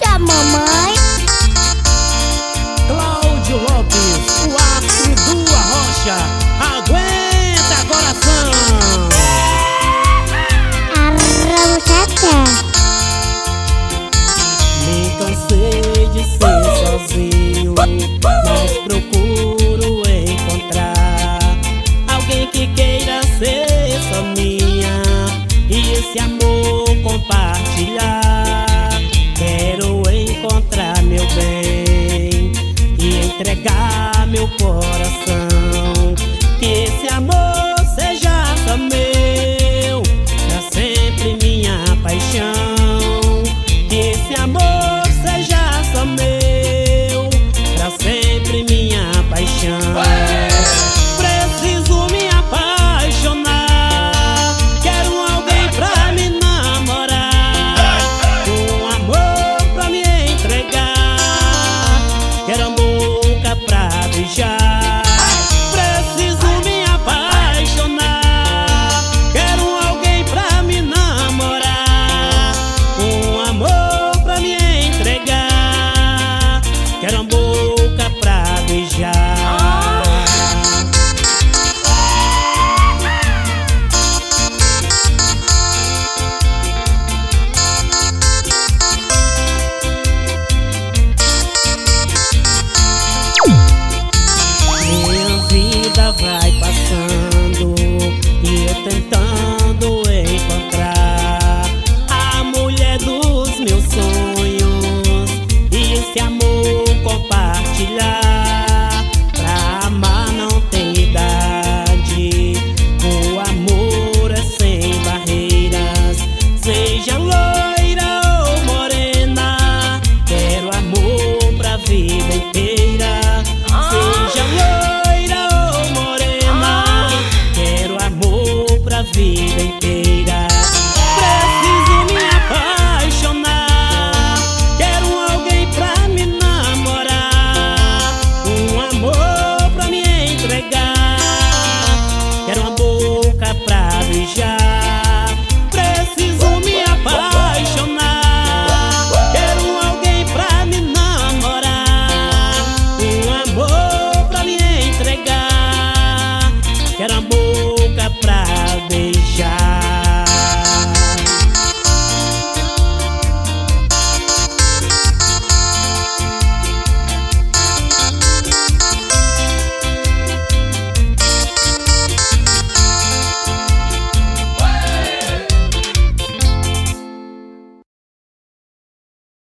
rocha, mamãe. Cláudio Lopes, o astro do Arrocha. Aguenta, coração. Arrochata. Me cansei de ser sozinho, mas procuro encontrar alguém que queira ser só minha e esse amor compartilhar. Quero encontrar meu bem e entregar meu coração, que esse amor seja só meu, pra sempre minha paixão. Que esse amor seja só meu, pra sempre minha paixão. Preciso me apaixonar, quero alguém pra me namorar, um amor pra me entregar, quero a boca pra beijar. Preciso me apaixonar, quero alguém pra me namorar, um amor pra me entregar, quero a boca pra beijar. Minha vida vai passando e eu tentando encontrar a mulher dos meus sonhos e esse amor